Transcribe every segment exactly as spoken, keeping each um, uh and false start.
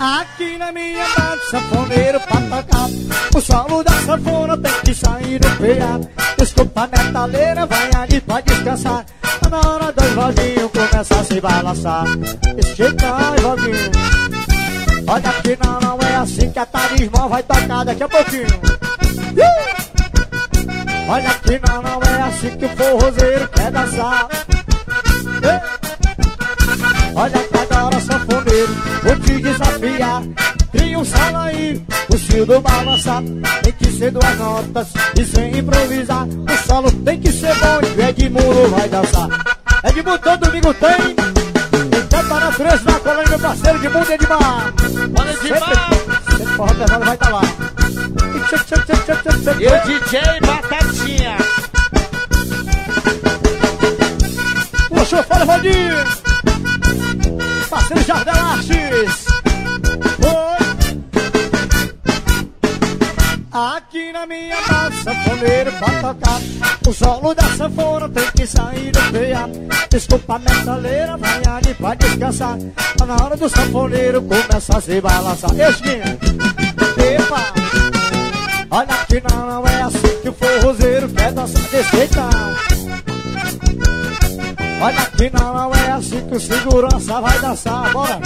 Aqui na minha banda, sanfoneiro pra tocar. O solo da sanfona tem que sair do peado. Desculpa a metaleira, vai ali pra descansar. Na hora do Ivaguinho começa a se balançar. Esse jeito não, Ivaguinho. Olha que não, não é assim que a tarisma vai tocar daqui a pouquinho. uh! Olha que não, não é assim que o forrozeiro quer dançar. uh! Olha que agora, sanfoneiro, vou te desafiar. Cria um solo aí, o fio do balançar. Tem que ser duas notas e sem improvisar. O solo tem que ser bom e o Edmundo vai dançar. Edmundo todo domingo tem. Enquanto a natureza na colônia, meu parceiro Edmundo é Edmar. Bora Edmar! Sempre forró pesado vai estar lá. E o D J Batatinha. Puxou fora, Valdir. Parceiro Jardel Artes. Aqui na minha base, sanfoneiro pra tocar. O solo da sanfona tem que sair do peado. Desculpa a metaleira, vai ali pra descansar. Tá na hora do sanfoneiro começa a se balançar. Esquinha, epa. Olha que não, não é assim que o forrozeiro quer dançar desse jeito. Olha que não, não é assim que o segurança vai dançar. Bora.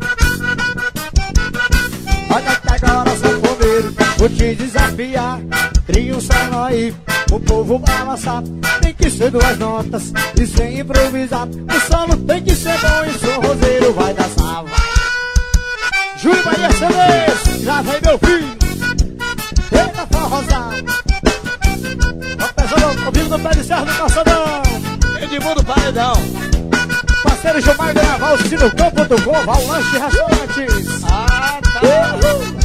Olha que agora, sanfoneiro, vou te desafiar. Cria um solo aí, o povo balançar. Tem que ser duas notas e sem improvisar. O solo tem que ser bom e o forrozeiro vai dançar. Vai. Júlio Maria Celeste, já vem meu filho. Eita forrosado. Ó pessoal, ouvindo no pé de serra do calçadão. Edmundo Paredão. Parceiro Gilmar Graval, Sinocão ponto com, Val Lanche Restaurantes. Ah, tá.